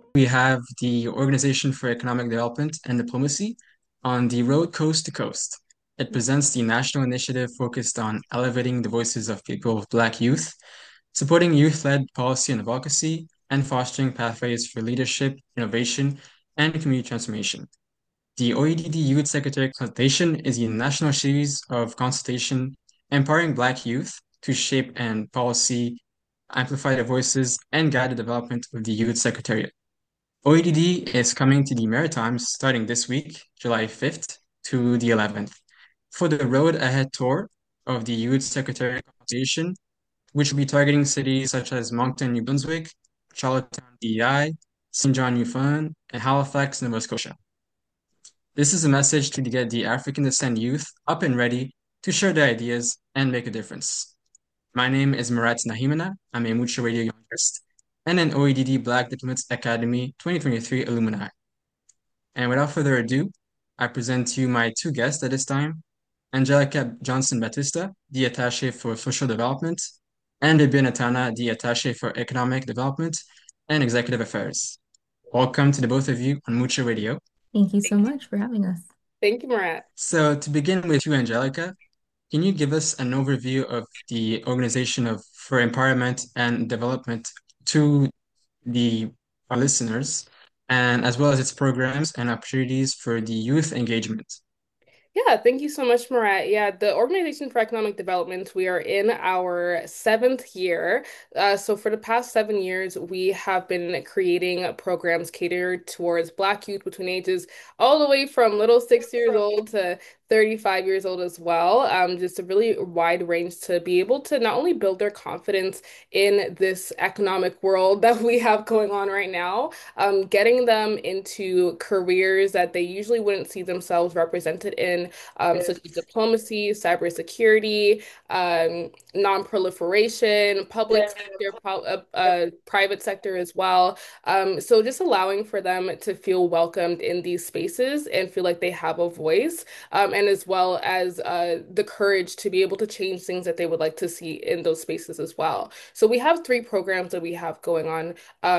We have the Organization for Economic Development and Diplomacy on the road coast to coast. It presents the national initiative focused on elevating the voices of people of Black youth, supporting youth-led policy and advocacy, and fostering pathways for leadership, innovation, and community transformation. The OEDD Youth Secretary Consultation is a national series of consultation empowering Black youth to shape and policy, amplify their voices, and guide the development of the Youth Secretariat. OEDD is coming to the Maritimes starting this week, July 5th to the 11th, for the Road Ahead tour of the Youth Secretariat Consultation, which will be targeting cities such as Moncton, New Brunswick, Charlottetown, DEI, St. John, Newfoundland, and Halifax, Nova Scotia. This is a message to get the African descent youth up and ready to share their ideas and make a difference. My name is Murat Nahimana. I'm a Mucho Radio Young Journalist and an OEDD Black Diplomats Academy 2023 alumni. And without further ado, I present to you my two guests at this time, Angelica Johnson Batista, the Attaché for Social Development, and Bibi Natana, the Attaché for Economic Development and Executive Affairs. Welcome to the both of you on Mucho Radio. Thank you so much for having us. Thank you, Marat. So to begin with you, Angelica, can you give us an overview of the Organization for Empowerment and Development to our listeners, and as well as its programs and opportunities for the youth engagement? Yeah, thank you so much, Marat. Yeah, the Organization for Economic Development, we are in our seventh year. So for the past 7 years, we have been creating programs catered towards Black youth between ages all the way from little 6 years old to 35 years old as well. Just a really wide range to be able to not only build their confidence in this economic world that we have going on right now, getting them into careers that they usually wouldn't see themselves represented in, such as diplomacy, cybersecurity, non-proliferation, public sector, private sector as well. So just allowing for them to feel welcomed in these spaces and feel like they have a voice, and as well as the courage to be able to change things that they would like to see in those spaces as well. So we have three programs that we have going on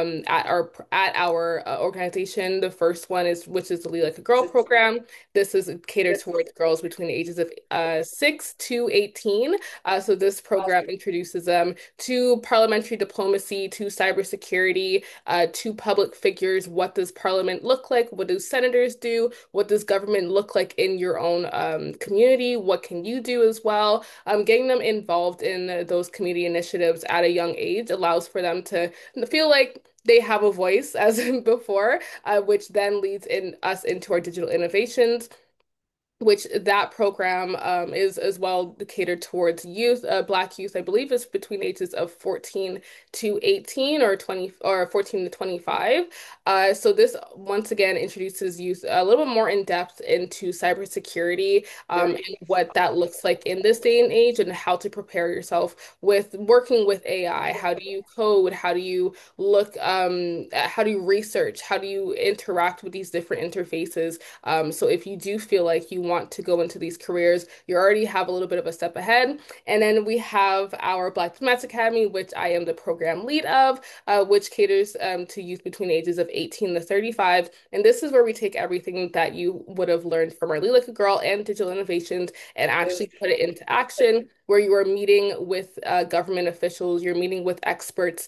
at our organization. The first one is which is the Lead Like a Girl program. This is catered towards girls between the ages of 6 to 18. So this program introduces them to parliamentary diplomacy, to cybersecurity, to public figures. What does parliament look like? What do senators do? What does government look like in your own community? What can you do as well? Getting them involved in those community initiatives at a young age allows for them to feel like they have a voice as before, which then leads in us into our digital innovations, which that program is as well catered towards youth, Black youth, I believe is between ages of 14 to 18 or 20 or 14 to 25. So this once again introduces youth a little bit more in depth into cybersecurity, and what that looks like in this day and age and how to prepare yourself with working with AI. How do you code? How do you look, how do you research? How do you interact with these different interfaces? So if you do feel like you want to go into these careers, you already have a little bit of a step ahead. And then we have our Black Diplomats Academy, which I am the program lead of, which caters to youth between ages of 18 to 35. And this is where we take everything that you would have learned from our Lead Like a Girl and digital innovations and actually put it into action, where you are meeting with government officials, you're meeting with experts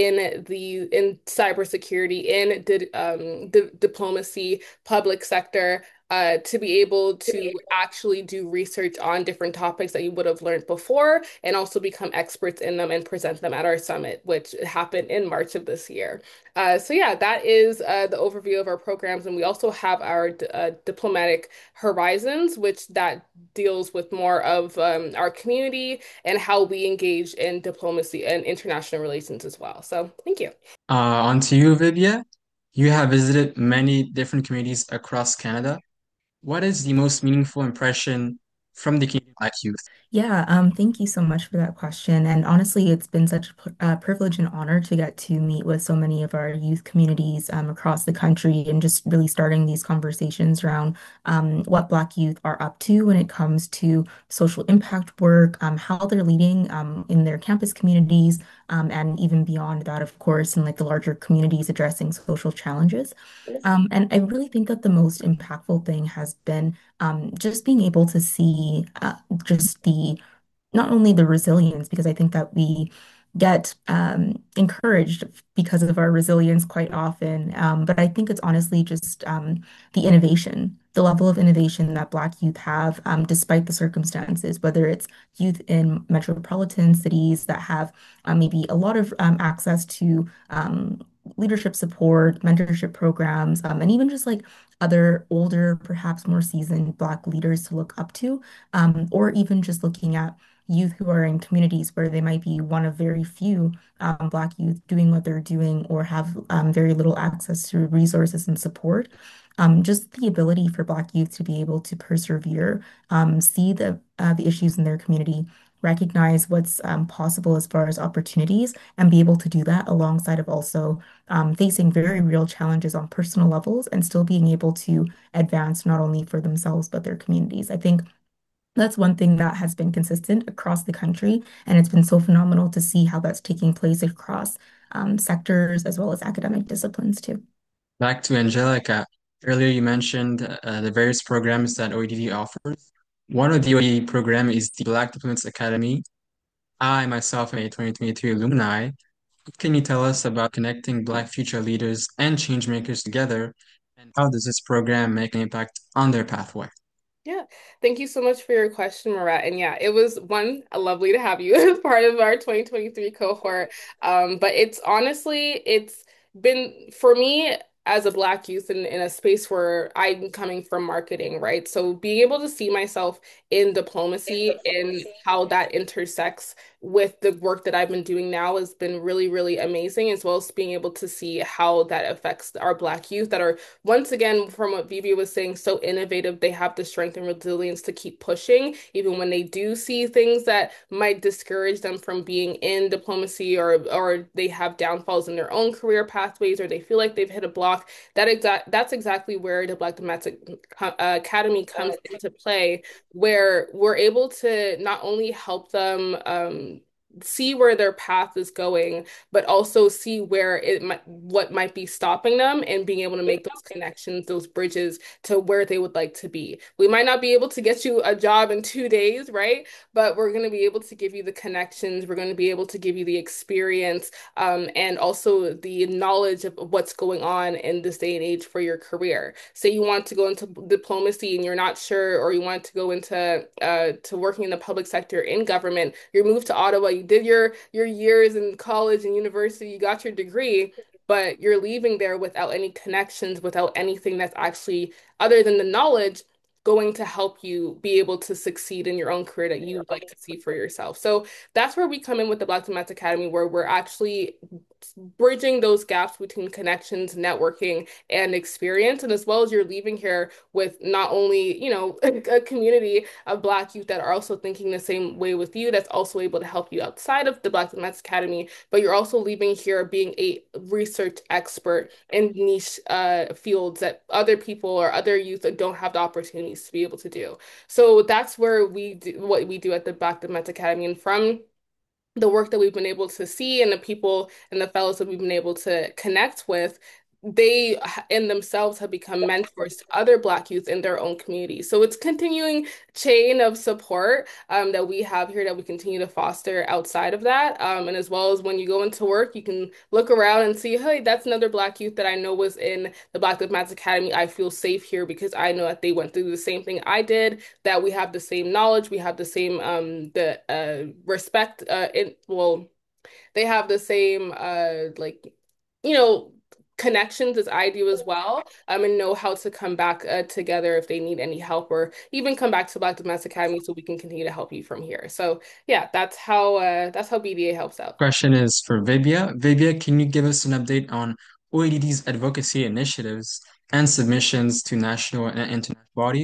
in cybersecurity, in diplomacy, public sector, to be able to actually do research on different topics that you would have learned before and also become experts in them and present them at our summit, which happened in March of this year. So yeah, that is the overview of our programs. And we also have our Diplomatic Horizons, which that deals with more of our community and how we engage in diplomacy and international relations as well. So thank you. On to you, Vibia. You have visited many different communities across Canada. What is the most meaningful impression from the Canadian Black youth? Yeah, thank you so much for that question. And honestly, it's been such a privilege and honor to get to meet with so many of our youth communities across the country and just really starting these conversations around what Black youth are up to when it comes to social impact work, how they're leading in their campus communities, and even beyond that, of course, in like the larger communities addressing social challenges. And I really think that the most impactful thing has been just being able to see just the not only the resilience, because I think that we get encouraged because of our resilience quite often, but I think it's honestly just the innovation, the level of innovation that Black youth have, despite the circumstances, whether it's youth in metropolitan cities that have maybe a lot of access to leadership support, mentorship programs, and even just like other older, perhaps more seasoned Black leaders to look up to, or even just looking at youth who are in communities where they might be one of very few Black youth doing what they're doing or have very little access to resources and support. Just the ability for Black youth to be able to persevere, see the issues in their community, recognize what's possible as far as opportunities, and be able to do that alongside of also facing very real challenges on personal levels and still being able to advance not only for themselves but their communities. I think that's one thing that has been consistent across the country, and it's been so phenomenal to see how that's taking place across sectors as well as academic disciplines too. Back to Angelica. Earlier, you mentioned the various programs that OEDD offers. One of the OEDD program is the Black Diplomats Academy. I myself am a 2023 alumni. What can you tell us about connecting Black future leaders and change makers together, and how does this program make an impact on their pathway? Yeah, thank you so much for your question, Marat. And yeah, it was one lovely to have you as part of our 2023 cohort. But it's honestly, it's been for me as a Black youth in a space where I'm coming from marketing, right? So being able to see myself in diplomacy and how that intersects with the work that I've been doing now has been really, really amazing, as well as being able to see how that affects our Black youth that are once again, from what Vivi was saying, so innovative. They have the strength and resilience to keep pushing, even when they do see things that might discourage them from being in diplomacy or they have downfalls in their own career pathways or they feel like they've hit a block. That's exactly where the Black Domestic Academy comes into play, where we're able to not only help them see where their path is going, but also see where what might be stopping them and being able to make those connections, those bridges to where they would like to be. We might not be able to get you a job in 2 days, right? But we're going to be able to give you the connections. We're going to be able to give you the experience, and also the knowledge of what's going on in this day and age for your career. Say you want to go into diplomacy and you're not sure, or you want to go into to working in the public sector in government. You moved to Ottawa, you did your years in college and university, you got your degree, but you're leaving there without any connections, without anything that's actually other than the knowledge going to help you be able to succeed in your own career that you would like to see for yourself. So that's where we come in with the Black Diplomats Academy, where we're actually bridging those gaps between connections, networking, and experience. And as well as you're leaving here with not only, a community of Black youth that are also thinking the same way with you, that's also able to help you outside of the Black Diplomats Academy, but you're also leaving here being a research expert in niche fields that other people or other youth don't have the opportunities to be able to do. So that's where we do what we do at the Black Diplomats Academy. And from the work that we've been able to see and the people and the fellows that we've been able to connect with, they in themselves have become mentors to other Black youth in their own communities. So it's continuing chain of support that we have here that we continue to foster outside of that. And as well as when you go into work, you can look around and see, hey, that's another Black youth that I know was in the Black Lives Academy. I feel safe here because I know that they went through the same thing I did, that we have the same knowledge, we have the same the respect in well they have the same you know connections as I do as well, and know how to come back together if they need any help or even come back to Black Domestic Academy so we can continue to help you from here. So yeah, that's how BDA helps out. Question is for Vibia. Vibia, can you give us an update on OEDD's advocacy initiatives and submissions to national and international bodies?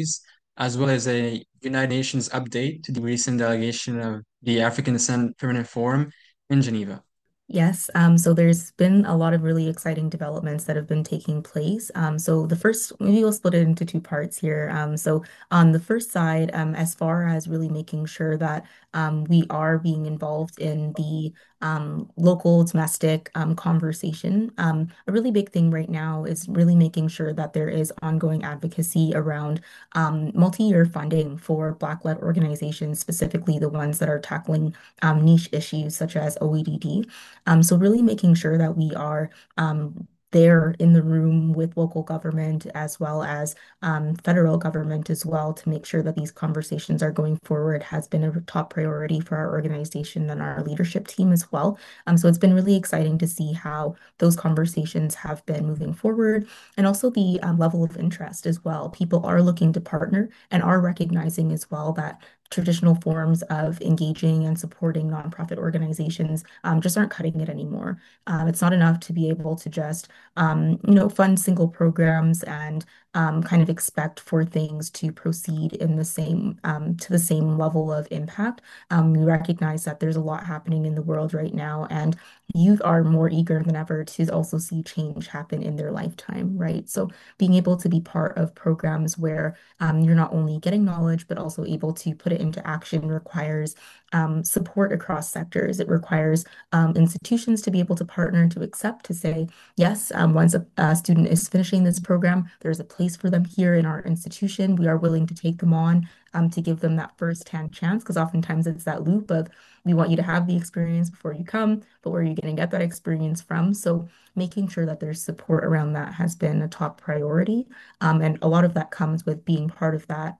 as well as a United Nations update to the recent delegation of the African Descent Permanent Forum in Geneva. Yes, so there's been a lot of really exciting developments that have been taking place. So the first, maybe we'll split it into two parts here. So on the first side, as far as really making sure that we are being involved in the local domestic conversation, a really big thing right now is really making sure that there is ongoing advocacy around multi-year funding for Black-led organizations, specifically the ones that are tackling niche issues such as OEDD. So really making sure that we are there in the room with local government as well as federal government as well to make sure that these conversations are going forward has been a top priority for our organization and our leadership team as well. So it's been really exciting to see how those conversations have been moving forward and also the level of interest as well. People are looking to partner and are recognizing as well that traditional forms of engaging and supporting nonprofit organizations just aren't cutting it anymore. It's not enough to be able to just, fund single programs and kind of expect for things to proceed in the same, to the same level of impact. We recognize that there's a lot happening in the world right now, and youth are more eager than ever to also see change happen in their lifetime, right? So being able to be part of programs where you're not only getting knowledge, but also able to put it into action requires support across sectors. It requires institutions to be able to partner to accept, to say, yes, once a student is finishing this program, there's a place for them here in our institution. We are willing to take them on to give them that first-hand chance, because oftentimes it's that loop of we want you to have the experience before you come, but where are you going to get that experience from? So making sure that there's support around that has been a top priority. And a lot of that comes with being part of that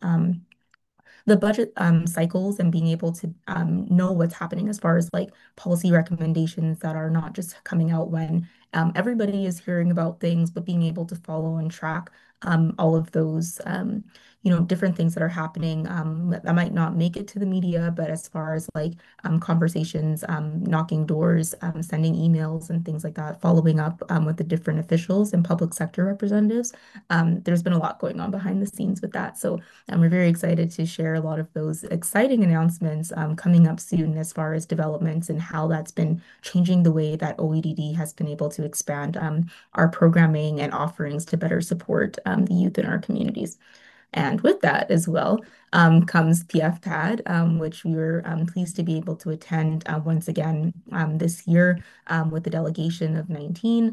the budget cycles and being able to know what's happening as far as like policy recommendations that are not just coming out when everybody is hearing about things, but being able to follow and track all of those different things that are happening that might not make it to the media, but as far as like conversations, knocking doors, sending emails and things like that, following up with the different officials and public sector representatives. There's been a lot going on behind the scenes with that. So and we're very excited to share a lot of those exciting announcements coming up soon as far as developments and how that's been changing the way that OEDD has been able to expand our programming and offerings to better support the youth in our communities. And with that as well comes PFPAD, which we were pleased to be able to attend once again this year with the delegation of 19.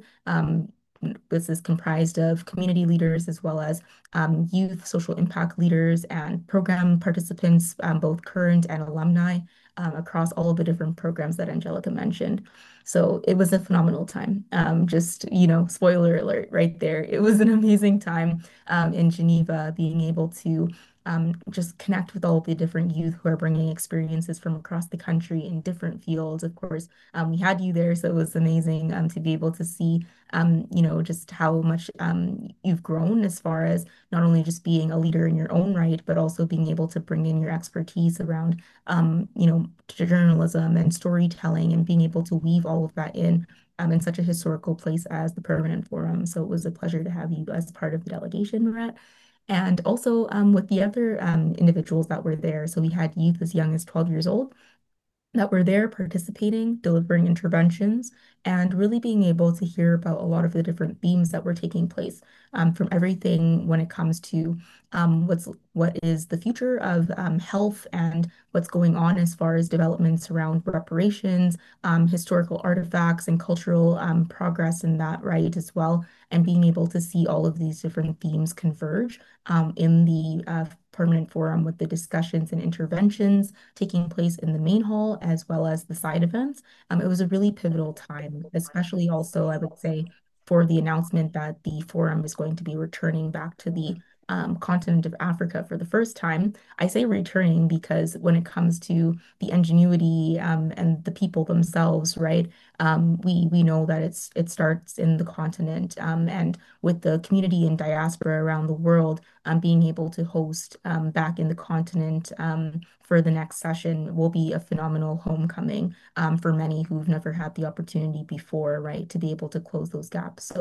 This is comprised of community leaders as well as youth, social impact leaders, and program participants, both current and alumni, across all of the different programs that Angelica mentioned. So it was a phenomenal time. Spoiler alert right there. It was an amazing time in Geneva, being able to just connect with all of the different youth who are bringing experiences from across the country in different fields. Of course, we had you there, so it was amazing to be able to see just how much you've grown as far as not only just being a leader in your own right, but also being able to bring in your expertise around, journalism and storytelling and being able to weave all of that in such a historical place as the Permanent Forum. So it was a pleasure to have you as part of the delegation, Murat. And also with the other individuals that were there. So we had youth as young as 12 years old that were there participating, delivering interventions, and really being able to hear about a lot of the different themes that were taking place from everything when it comes to what is the future of health and what's going on as far as developments around reparations, historical artifacts, and cultural progress in that right as well, and being able to see all of these different themes converge in the Permanent Forum with the discussions and interventions taking place in the main hall as well as the side events. It was a really pivotal time, especially also, I would say, for the announcement that the forum is going to be returning back to the continent of Africa for the first time. I say returning because when it comes to the ingenuity and the people themselves, right? We know that it starts in the continent and with the community and diaspora around the world being able to host back in the continent for the next session will be a phenomenal homecoming for many who've never had the opportunity before, right, to be able to close those gaps. So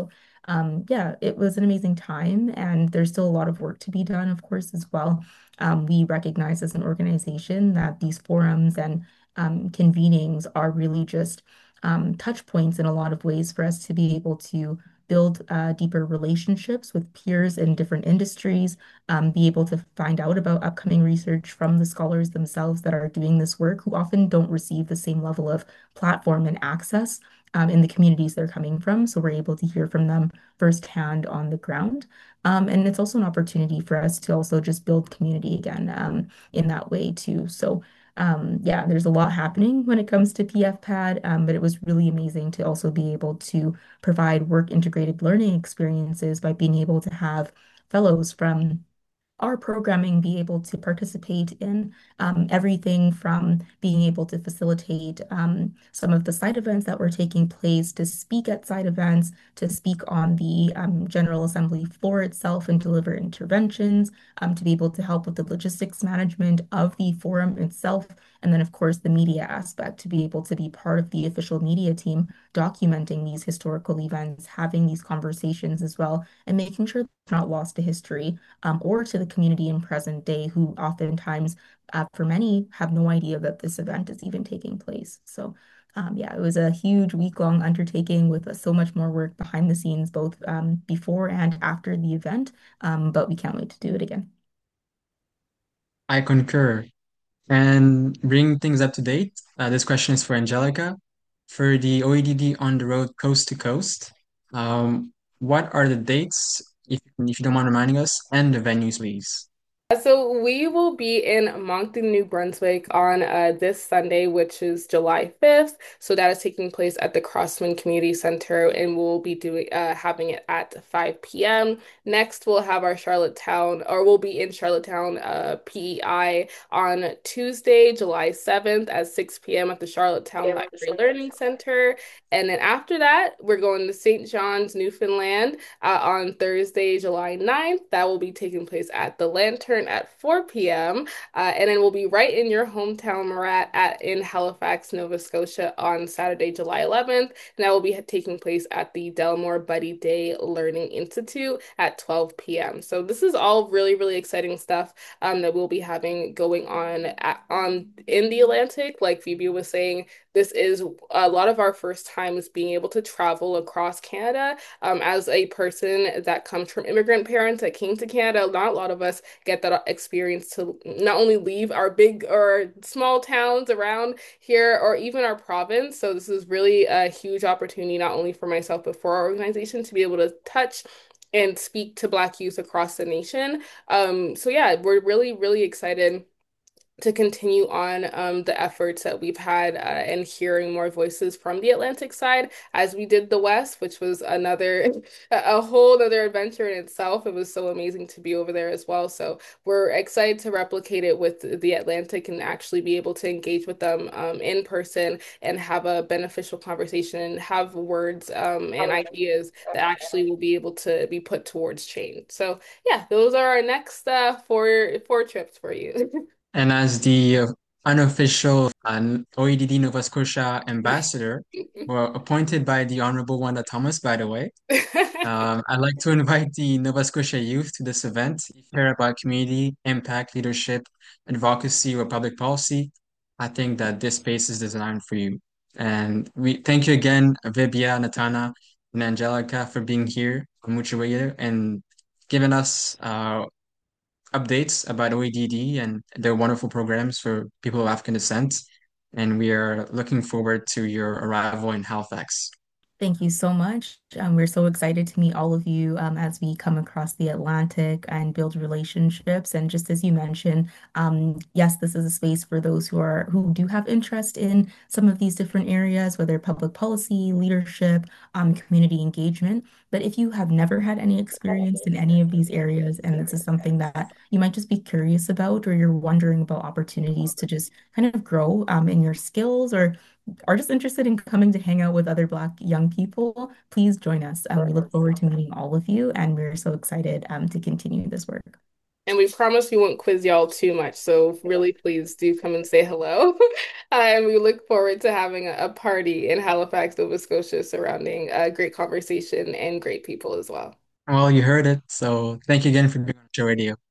Yeah, it was an amazing time, and there's still a lot of work to be done, of course, as well. We recognize as an organization that these forums and convenings are really just touch points in a lot of ways for us to be able to build deeper relationships with peers in different industries, be able to find out about upcoming research from the scholars themselves that are doing this work, who often don't receive the same level of platform and access in the communities they're coming from. So we're able to hear from them firsthand on the ground. And it's also an opportunity for us to also just build community again in that way too. So yeah, there's a lot happening when it comes to PFPAD, but it was really amazing to also be able to provide work integrated learning experiences by being able to have fellows from our programming be able to participate in everything from being able to facilitate some of the side events that were taking place, to speak at side events, to speak on the General Assembly floor itself and deliver interventions, to be able to help with the logistics management of the forum itself, and then, of course, the media aspect, to be able to be part of the official media team documenting these historical events, having these conversations as well, and making sure it's not lost to history or to the community in present day who oftentimes, for many, have no idea that this event is even taking place. So, yeah, it was a huge week-long undertaking with so much more work behind the scenes, both before and after the event. But we can't wait to do it again. I concur. And bring things up to date, this question is for Angelica. For the OEDD on the road coast to coast, what are the dates, if you don't mind reminding us, and the venues, please? So we will be in Moncton, New Brunswick on this Sunday, which is July 5th. So that is taking place at the Crosswind Community Center, and we'll be doing having it at 5 p.m. Next, we'll have our Charlottetown, or we'll be in Charlottetown PEI on Tuesday, July 7th at 6 p.m. at the Charlottetown Library Learning Center. And then after that, we're going to St. John's, Newfoundland on Thursday, July 9th. That will be taking place at the Lantern at 4 p.m. And then we'll be right in your hometown, Murat, in Halifax, Nova Scotia on Saturday, July 11th. And that will be taking place at the Delmore Buddy Day Learning Institute at 12 p.m. So this is all really, really exciting stuff that we'll be having going on in the Atlantic. Like Phoebe was saying, this is a lot of our first times being able to travel across Canada. As a person that comes from immigrant parents that came to Canada, not a lot of us get that experience to not only leave our big or small towns around here or even our province. So this is really a huge opportunity, not only for myself, but for our organization to be able to touch and speak to Black youth across the nation. So yeah, we're really, really excited to continue on the efforts that we've had and hearing more voices from the Atlantic side as we did the West, which was another a whole other adventure in itself. It was so amazing to be over there as well. So we're excited to replicate it with the Atlantic and actually be able to engage with them in person and have a beneficial conversation and have words and ideas that actually will be able to be put towards change. So yeah, those are our next four trips for you. And as the unofficial OEDD Nova Scotia ambassador, well, appointed by the Honorable Wanda Thomas, by the way, I'd like to invite the Nova Scotia youth to this event. If you care about community, impact, leadership, advocacy, or public policy, I think that this space is designed for you. And we thank you again, Vibia, Natana, and Angelica, for being here on Mutuator and giving us updates about OEDD and their wonderful programs for people of African descent. And we are looking forward to your arrival in Halifax. Thank you so much. We're so excited to meet all of you as we come across the Atlantic and build relationships. And just as you mentioned, yes, this is a space for those who do have interest in some of these different areas, whether public policy, leadership, community engagement. But if you have never had any experience in any of these areas, and this is something that you might just be curious about, or you're wondering about opportunities to just kind of grow in your skills, or are just interested in coming to hang out with other Black young people, please join us. We look forward to meeting all of you, and we're so excited to continue this work. And we promise we won't quiz y'all too much. So really, please do come and say hello. And we look forward to having a party in Halifax, Nova Scotia, surrounding a great conversation and great people as well. Well, you heard it. So thank you again for being on Show Radio.